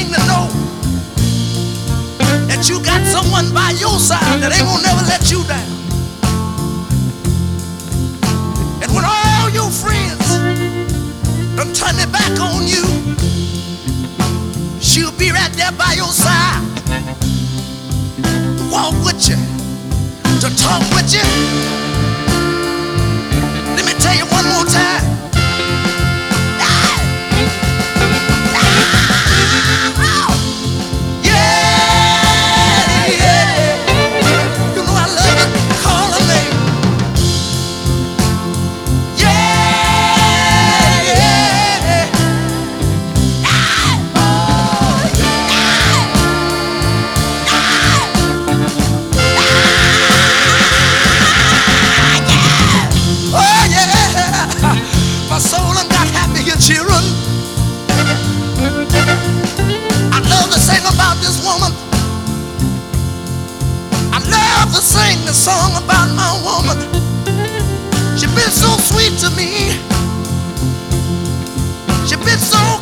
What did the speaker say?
thing to know that you got someone by your side that ain't gonna never let you down. And when all your friends done turn their back on you, she'll be right there by your side to walk with you, to talk with you. Let me tell you one more time. My soul done got happy and cheering. I love to sing about this woman. I love to sing the song about my woman. She been so sweet to me. She been so